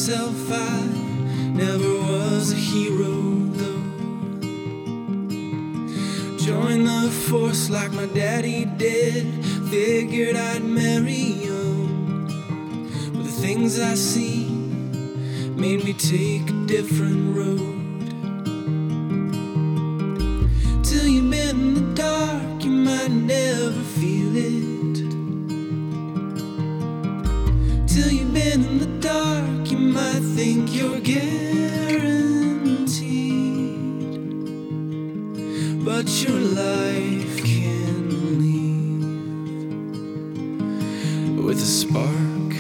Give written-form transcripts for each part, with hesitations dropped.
myself I never was a hero though. Joined the force like my daddy did. Figured I'd marry young, but the things I see made me take a different road. Till you've been in the dark, you might never feel it. Till you've been in the dark, you might think you're guaranteed, but your life can leave with a spark.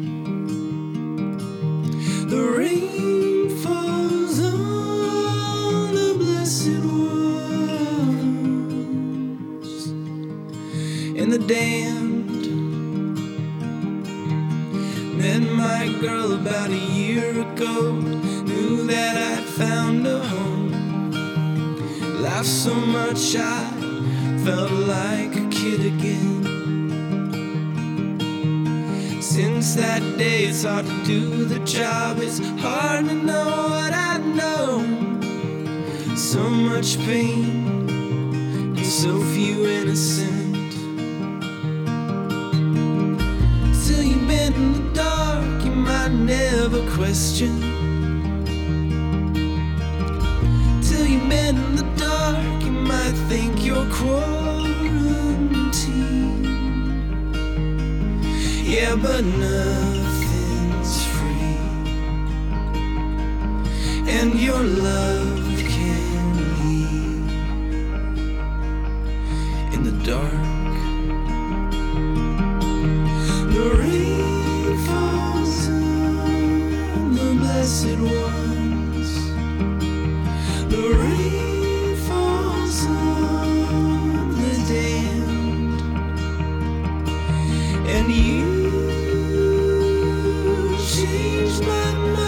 The rain falls on the blessed ones and the damned. Met my girl about a year ago, knew that I'd found a home. Laughed so much I felt like a kid again. Since that day it's hard to do the job. It's hard to know what I know. So much pain and so few innocent. Till you've been in the dark, you might never question. Till you've been in the dark, you might think you're quarantined. Yeah, but nothing's free, and your love can leave in the dark. The rain falls on the blessed ones. The rain falls on the damned, and you changed my mind.